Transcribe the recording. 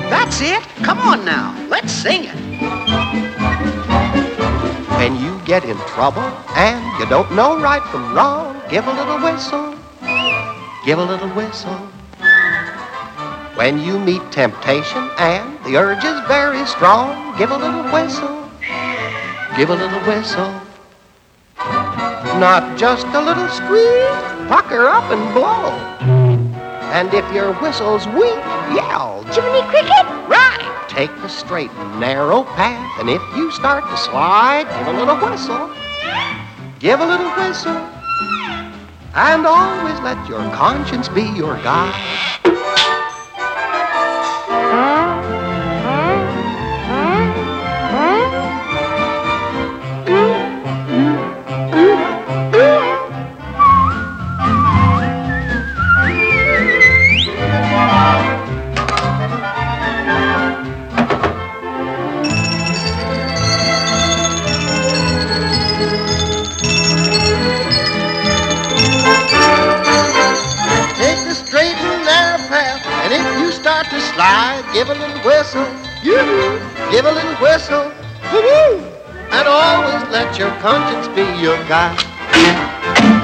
That's it. Come on now. Let's sing it. When you get in trouble and you don't know right from wrong, give a little whistle. Give a little whistle. When you meet temptation and the urge is very strong, give a little whistle. Give a little whistle. Not just a little squeak, pucker up and blow. And if your whistle's weak, yell, Jiminy Cricket? Right. take the straight and narrow path. And if you start to slide, give a little whistle. Give a little whistle. And always let your conscience be your guide. To slide, give a little whistle, give a little whistle, woo-hoo, and always let your conscience be your guide.